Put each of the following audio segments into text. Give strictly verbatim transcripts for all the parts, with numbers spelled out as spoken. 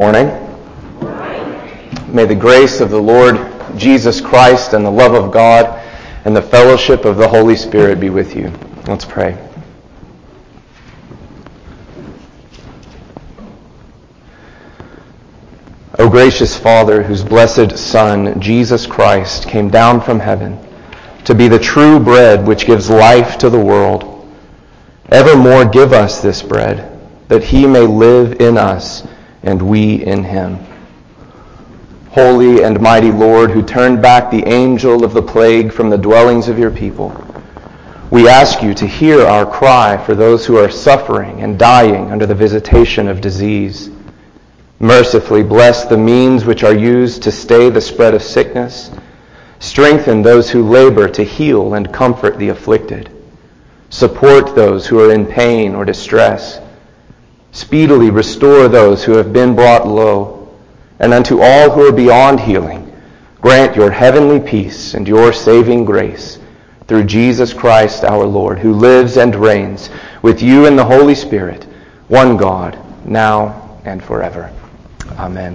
Morning. May the grace of the Lord Jesus Christ and the love of God and the fellowship of the Holy Spirit be with you. Let's pray. O gracious Father, whose blessed Son, Jesus Christ, came down from heaven to be the true bread which gives life to the world, evermore give us this bread, that he may live in us and we in him. Holy and mighty Lord, who turned back the angel of the plague from the dwellings of your people, we ask you to hear our cry for those who are suffering and dying under the visitation of disease. Mercifully bless the means which are used to stay the spread of sickness. Strengthen those who labor to heal and comfort the afflicted. Support those who are in pain or distress. Speedily restore those who have been brought low, and unto all who are beyond healing, grant your heavenly peace and your saving grace, through Jesus Christ our Lord, who lives and reigns with you in the Holy Spirit, one God, now and forever. Amen.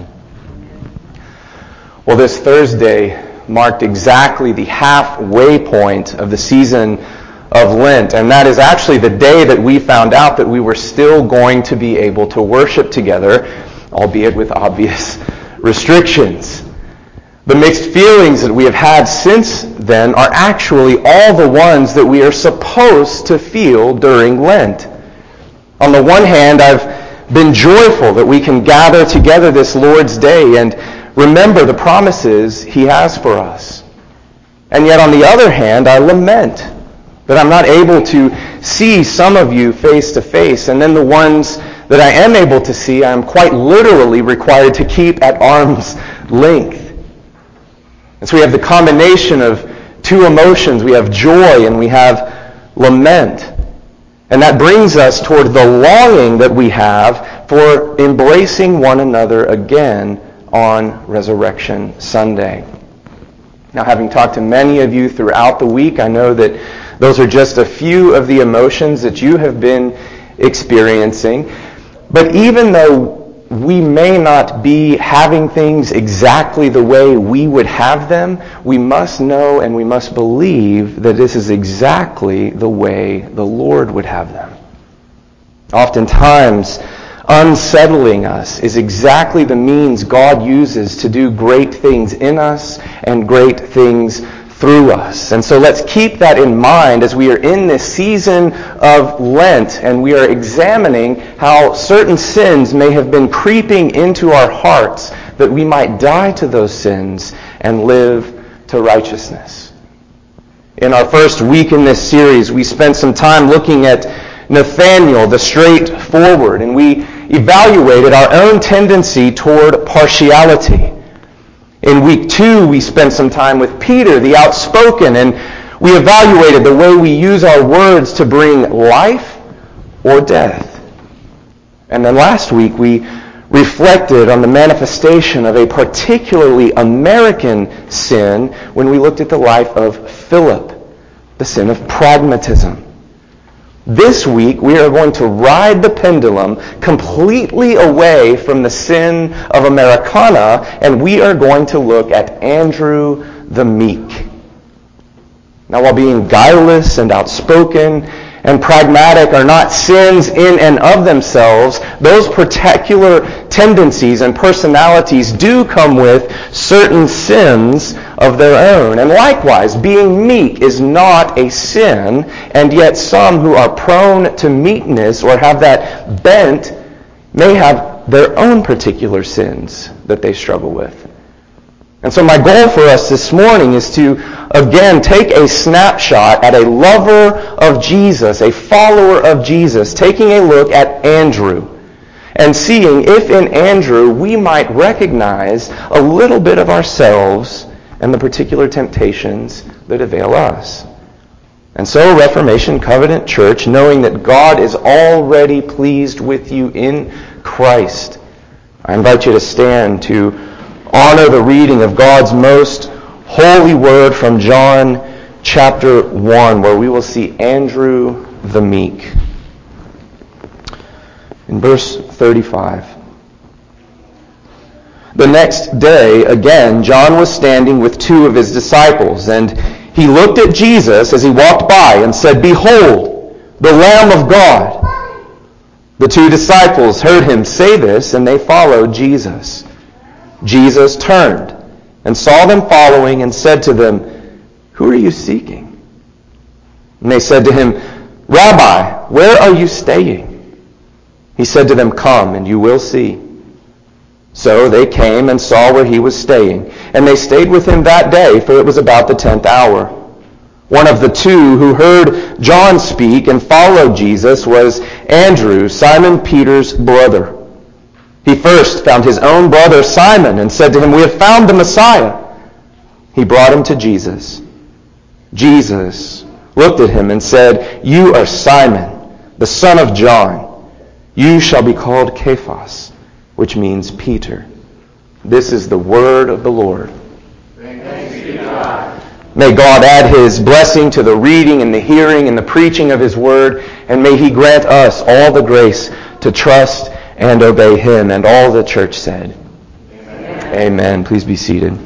Well, this Thursday marked exactly the halfway point of the season of Lent, and that is actually the day that we found out that we were still going to be able to worship together, albeit with obvious restrictions. The mixed feelings that we have had since then are actually all the ones that we are supposed to feel during Lent. On the one hand, I've been joyful that we can gather together this Lord's Day and remember the promises he has for us. And yet on the other hand, I lament that I'm not able to see some of you face to face, and then the ones that I am able to see, I am quite literally required to keep at arm's length. And so we have the combination of two emotions. We have joy and we have lament. And that brings us toward the longing that we have for embracing one another again on Resurrection Sunday. Now, having talked to many of you throughout the week, I know that those are just a few of the emotions that you have been experiencing. But even though we may not be having things exactly the way we would have them, we must know and we must believe that this is exactly the way the Lord would have them. Oftentimes, unsettling us is exactly the means God uses to do great things in us and great things through us. And so let's keep that in mind as we are in this season of Lent and we are examining how certain sins may have been creeping into our hearts, that we might die to those sins and live to righteousness. In our first week in this series, we spent some time looking at Nathanael, the straightforward, and we evaluated our own tendency toward partiality. In week two, we spent some time with Peter, the outspoken, and we evaluated the way we use our words to bring life or death. And then last week, we reflected on the manifestation of a particularly American sin when we looked at the life of Philip, the sin of pragmatism. This week, we are going to ride the pendulum completely away from the sin of Americana, and we are going to look at Andrew the meek. Now, while being guileless and outspoken and pragmatic are not sins in and of themselves, those particular tendencies and personalities do come with certain sins of their own. And likewise, being meek is not a sin, and yet some who are prone to meekness or have that bent may have their own particular sins that they struggle with. And so my goal for us this morning is to, again, take a snapshot at a lover of Jesus, a follower of Jesus, taking a look at Andrew and seeing if in Andrew we might recognize a little bit of ourselves and the particular temptations that avail us. And so, Reformation Covenant Church, knowing that God is already pleased with you in Christ, I invite you to stand to honor the reading of God's most holy word from John chapter one, where we will see Andrew the meek. In verse thirty-five, The next day, again, John was standing with two of his disciples, and he looked at Jesus as he walked by and said, "Behold, the Lamb of God." The two disciples heard him say this, and they followed Jesus. Jesus turned and saw them following and said to them, "Who are you seeking?" And they said to him, "Rabbi, where are you staying?" He said to them, "Come, and you will see." So they came and saw where he was staying, and they stayed with him that day, for it was about the tenth hour. One of the two who heard John speak and followed Jesus was Andrew, Simon Peter's brother. He first found his own brother Simon and said to him, "We have found the Messiah." He brought him to Jesus. Jesus looked at him and said, "You are Simon, the son of John. You shall be called Cephas," which means Peter. This is the word of the Lord. Thanks be to God. May God add his blessing to the reading and the hearing and the preaching of his word, and may he grant us all the grace to trust and obey him. And all the church said, Amen. Amen. Please be seated.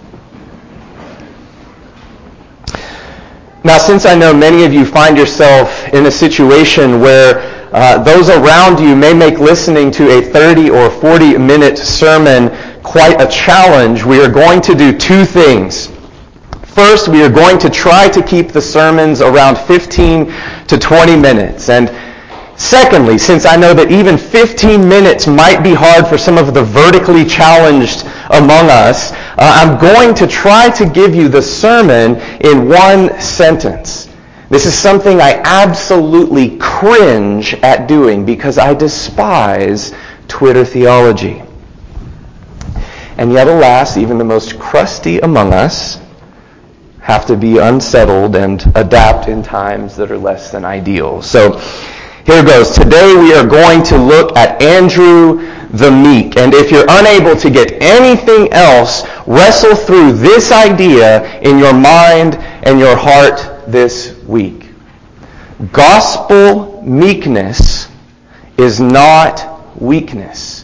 Now, since I know many of you find yourself in a situation where uh, those around you may make listening to a thirty or forty minute sermon quite a challenge, we are going to do two things. First, we are going to try to keep the sermons around fifteen to twenty minutes. And secondly, since I know that even fifteen minutes might be hard for some of the vertically challenged among us, uh, I'm going to try to give you the sermon in one sentence. This is something I absolutely cringe at doing because I despise Twitter theology. And yet, alas, even the most crusty among us have to be unsettled and adapt in times that are less than ideal. So here goes. Today we are going to look at Andrew the Meek. And if you're unable to get anything else, wrestle through this idea in your mind and your heart this week. Gospel meekness is not weakness.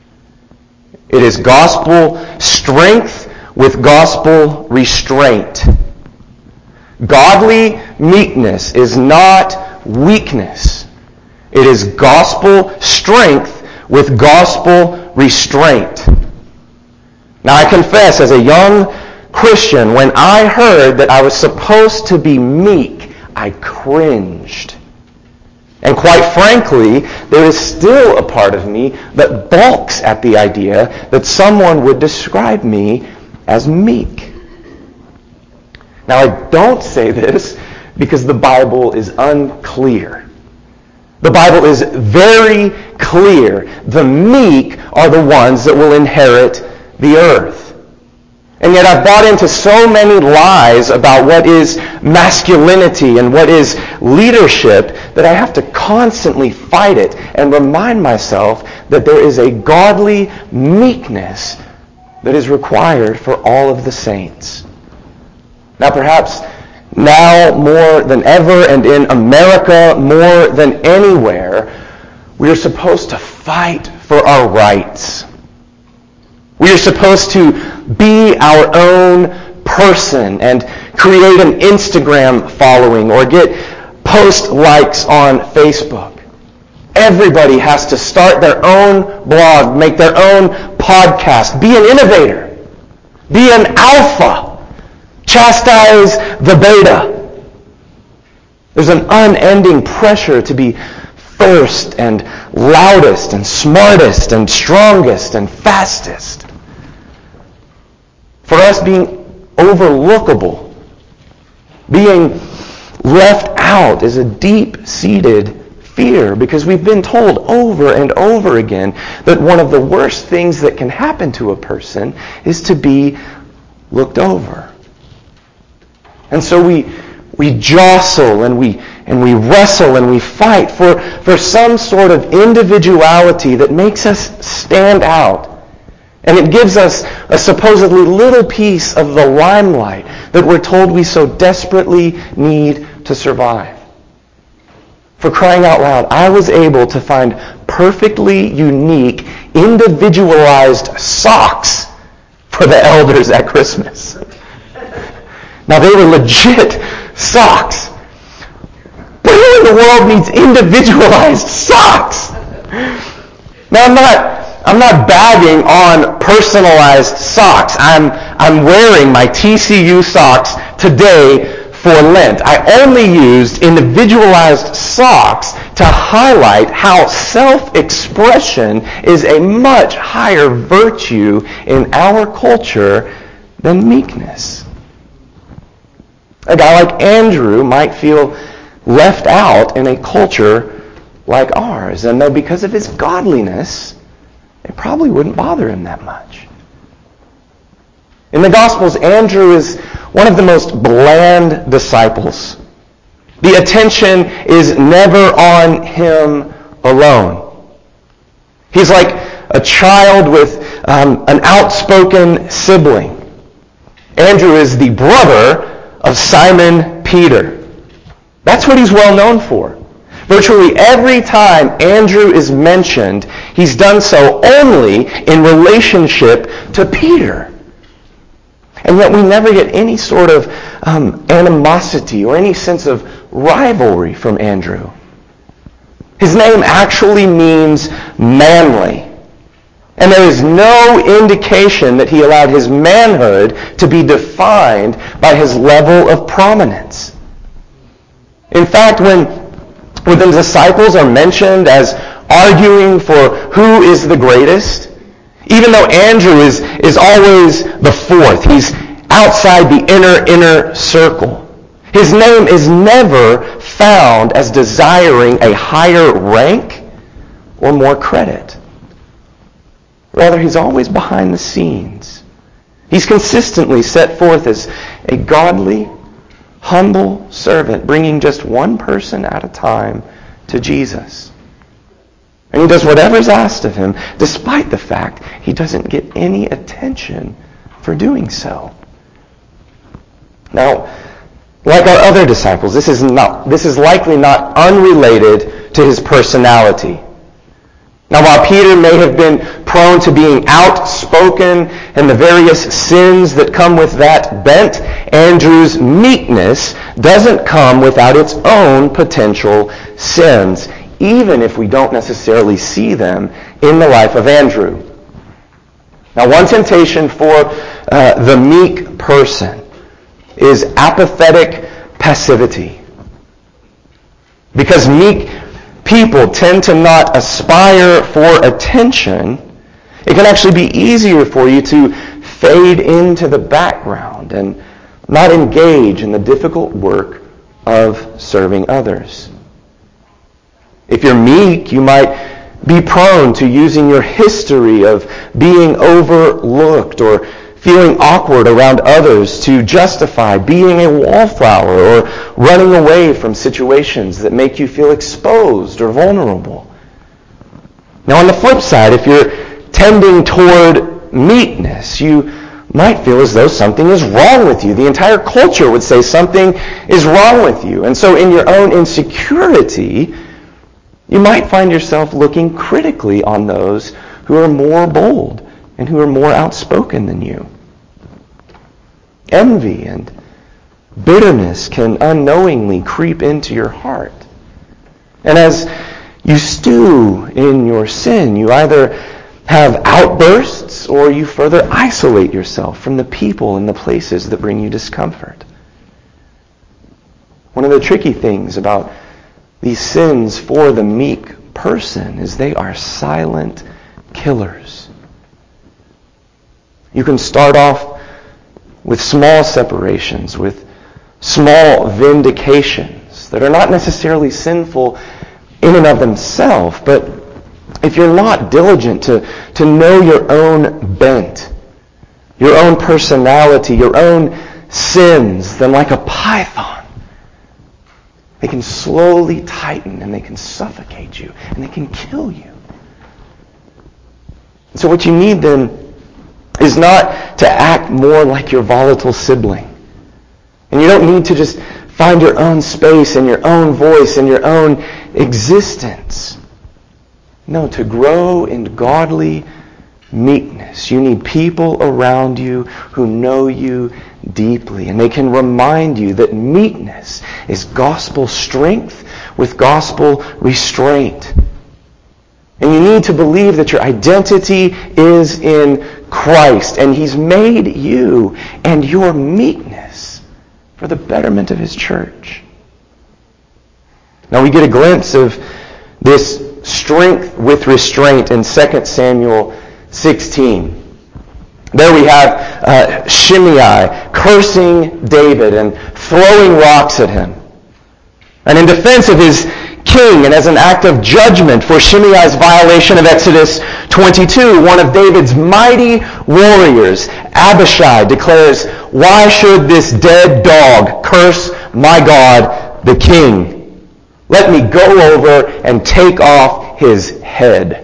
It is gospel strength with gospel restraint. Godly meekness is not weakness. It is gospel strength with gospel restraint. Now, I confess, as a young Christian, when I heard that I was supposed to be meek, I cringed. And quite frankly, there is still a part of me that balks at the idea that someone would describe me as meek. Now, I don't say this because the Bible is unclear. The Bible is very clear. The meek are the ones that will inherit the earth. And yet I've bought into so many lies about what is masculinity and what is leadership that I have to constantly fight it and remind myself that there is a godly meekness that is required for all of the saints. Now, perhaps now more than ever, and in America more than anywhere, we are supposed to fight for our rights. We are supposed to be our own person and create an Instagram following or get post likes on Facebook. Everybody has to start their own blog, make their own podcast, be an innovator, be an alpha. Chastise the beta. There's an unending pressure to be first and loudest and smartest and strongest and fastest. For us, being overlookable, being left out is a deep-seated fear because we've been told over and over again that one of the worst things that can happen to a person is to be looked over. And so we we jostle and we and we wrestle and we fight for, for some sort of individuality that makes us stand out. And it gives us a supposedly little piece of the limelight that we're told we so desperately need to survive. For crying out loud, I was able to find perfectly unique, individualized socks for the elders at Christmas. Now, they were legit socks. But who in the world needs individualized socks? Now, I'm not, I'm not bagging on personalized socks. I'm, I'm wearing my T C U socks today for Lent. I only used individualized socks to highlight how self-expression is a much higher virtue in our culture than meekness. A guy like Andrew might feel left out in a culture like ours, and though because of his godliness, it probably wouldn't bother him that much. In the Gospels, Andrew is one of the most bland disciples. The attention is never on him alone. He's like a child with um, an outspoken sibling. Andrew is the brother of Simon Peter. That's what he's well known for. Virtually every time Andrew is mentioned, he's done so only in relationship to Peter. And yet we never get any sort of um, animosity or any sense of rivalry from Andrew. His name actually means manly. And there is no indication that he allowed his manhood to be defined by his level of prominence. In fact, when, when the disciples are mentioned as arguing for who is the greatest, even though Andrew is, is always the fourth, he's outside the inner, inner circle, his name is never found as desiring a higher rank or more credit. Rather, he's always behind the scenes. He's consistently set forth as a godly, humble servant, bringing just one person at a time to Jesus. And he does whatever's asked of him, despite the fact he doesn't get any attention for doing so. Now, like our other disciples, this is not, this is likely not unrelated to his personality. Now, while Peter may have been prone to being outspoken and the various sins that come with that bent, Andrew's meekness doesn't come without its own potential sins, even if we don't necessarily see them in the life of Andrew. Now, one temptation for uh, the meek person is apathetic passivity. Because meek people tend to not aspire for attention, it can actually be easier for you to fade into the background and not engage in the difficult work of serving others. If you're meek, you might be prone to using your history of being overlooked or feeling awkward around others to justify being a wallflower or running away from situations that make you feel exposed or vulnerable. Now, on the flip side, if you're tending toward meekness, you might feel as though something is wrong with you. The entire culture would say something is wrong with you. And so in your own insecurity, you might find yourself looking critically on those who are more bold and who are more outspoken than you. Envy and bitterness can unknowingly creep into your heart. And as you stew in your sin, you either have outbursts or you further isolate yourself from the people and the places that bring you discomfort. One of the tricky things about these sins for the meek person is they are silent killers. You can start off with small separations, with small vindications that are not necessarily sinful in and of themselves, but if you're not diligent to, to know your own bent, your own personality, your own sins, then like a python, they can slowly tighten and they can suffocate you and they can kill you. So what you need then is not to act more like your volatile sibling. And you don't need to just find your own space and your own voice and your own existence. No, to grow in godly meekness. You need people around you who know you deeply, and they can remind you that meekness is gospel strength with gospel restraint. And you need to believe that your identity is in Christ, and He's made you and your meekness for the betterment of His church. Now we get a glimpse of this strength with restraint in Second Samuel sixteen. There we have uh, Shimei cursing David and throwing rocks at him. And in defense of his king and as an act of judgment for Shimei's violation of Exodus twenty-two, one of David's mighty warriors, Abishai, declares, "Why should this dead dog curse my God, the king? Let me go over and take off his head."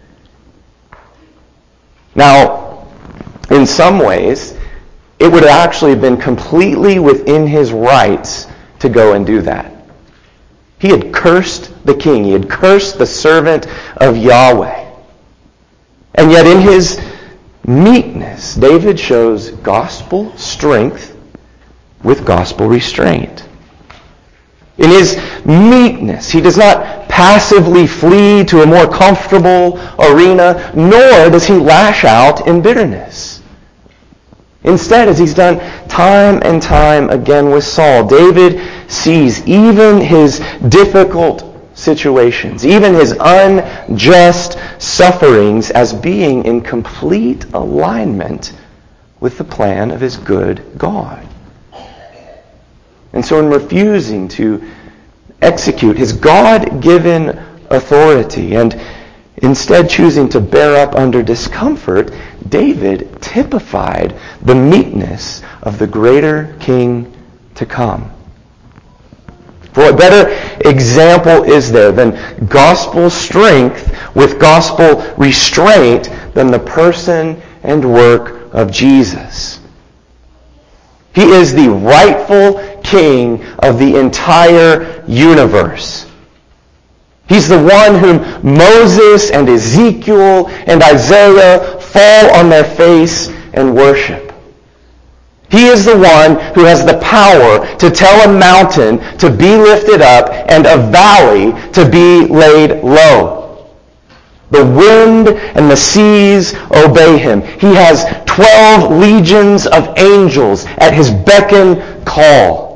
Now, in some ways, it would have actually been completely within his rights to go and do that. He had cursed the king. He had cursed the servant of Yahweh. And yet in his meekness, David shows gospel strength with gospel restraint. In his meekness, he does not passively flee to a more comfortable arena, nor does he lash out in bitterness. Instead, as he's done time and time again with Saul, David sees even his difficult situations, even his unjust sufferings, as being in complete alignment with the plan of his good God. And so in refusing to execute his God-given authority and instead choosing to bear up under discomfort, David typified the meekness of the greater king to come. For what better example is there than gospel strength with gospel restraint than the person and work of Jesus? He is the rightful king of the entire universe. He's the one whom Moses and Ezekiel and Isaiah fall on their face and worship. He is the one who has the power to tell a mountain to be lifted up and a valley to be laid low. The wind and the seas obey him. He has twelve legions of angels at his beck and call.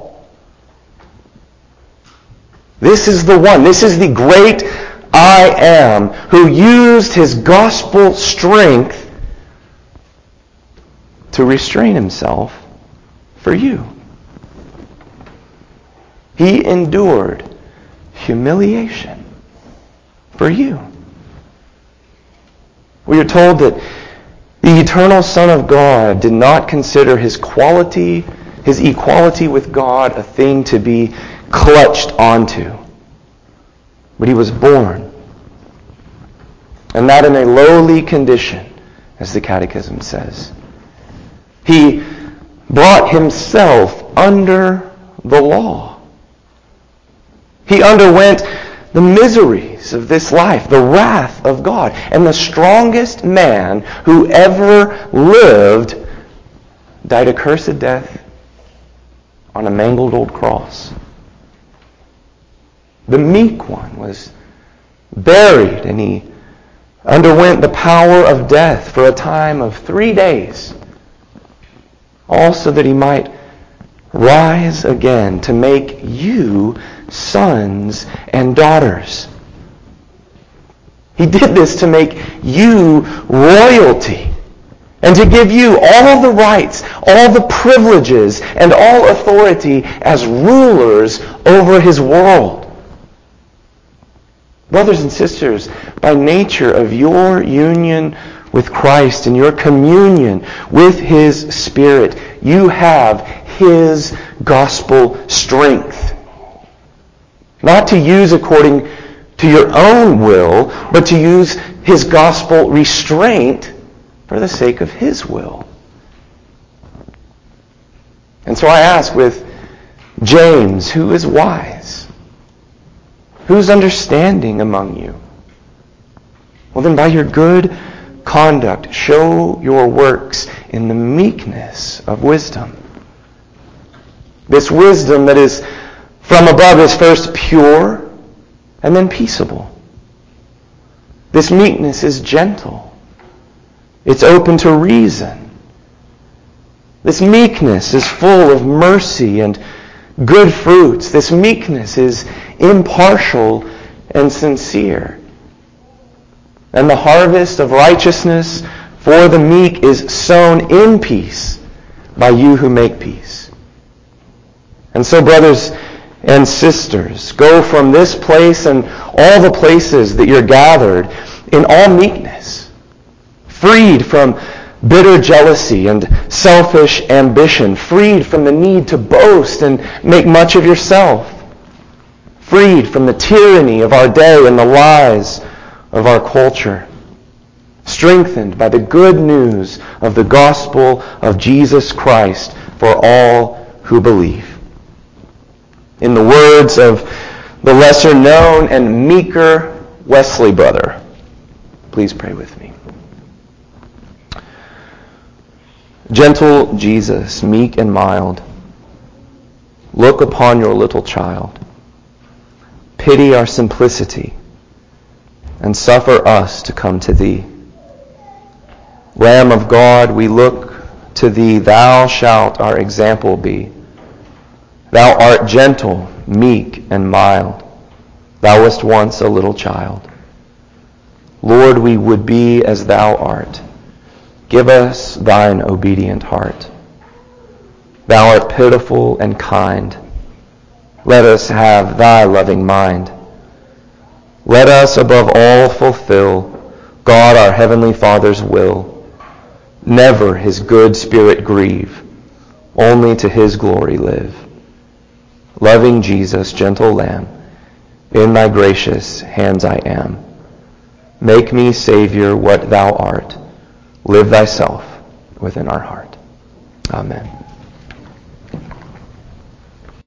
This is the one, this is the great I Am, who used his gospel strength to restrain himself for you. He endured humiliation for you. We are told that the eternal Son of God did not consider his quality, his equality with God, a thing to be clutched onto. But he was born. And that in a lowly condition, as the Catechism says. He brought himself under the law. He underwent the miseries of this life, the wrath of God. And the strongest man who ever lived died a cursed death on a mangled old cross. The meek one was buried, and he underwent the power of death for a time of three days, all so that he might rise again to make you sons and daughters. He did this to make you royalty and to give you all the rights, all the privileges, and all authority as rulers over his world. Brothers and sisters, by nature of your union with Christ and your communion with His Spirit, you have His gospel strength. Not to use according to your own will, but to use His gospel restraint for the sake of His will. And so I ask with James, who is wise? Who's understanding among you? Well then, by your good conduct. Show your works in the meekness of wisdom. This wisdom that is from above is first pure and then peaceable. This meekness is gentle. It's open to reason. This meekness is full of mercy and good fruits. This meekness is impartial and sincere. And the harvest of righteousness for the meek is sown in peace by you who make peace. And so, brothers and sisters, go from this place and all the places that you're gathered in all meekness, freed from bitter jealousy and selfish ambition, freed from the need to boast and make much of yourself, freed from the tyranny of our day and the lies of our culture, strengthened by the good news of the gospel of Jesus Christ for all who believe. In the words of the lesser known and meeker Wesley brother, please pray with me. Gentle Jesus, meek and mild, look upon your little child. Pity our simplicity and suffer us to come to thee. Lamb of God, we look to thee. Thou shalt our example be. Thou art gentle, meek, and mild. Thou wast once a little child. Lord, we would be as thou art. Give us thine obedient heart. Thou art pitiful and kind. Let us have thy loving mind. Let us above all fulfill God our heavenly Father's will. Never his good spirit grieve, only to his glory live. Loving Jesus, gentle Lamb, in thy gracious hands I am. Make me, Savior, what thou art. Live thyself within our heart. Amen.